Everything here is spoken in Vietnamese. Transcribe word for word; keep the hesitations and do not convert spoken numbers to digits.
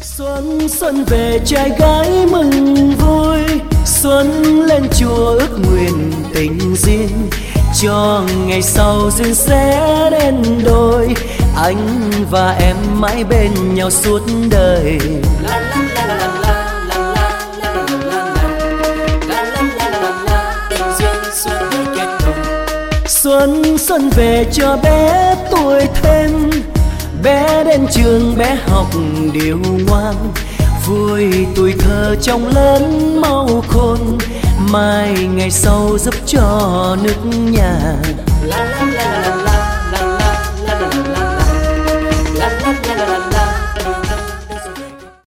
Xuân xuân về trai gái mừng vui, xuân lên chùa ước nguyện tình duyên, cho ngày sau duyên sẽ đến đôi, anh và em mãi bên nhau suốt đời. Xuân xuân về cho bé tuổi thêm, bé đến trường bé học điều ngoan, vui tuổi thơ trong lớn mau khôn, mai ngày sau giúp cho nước nhà.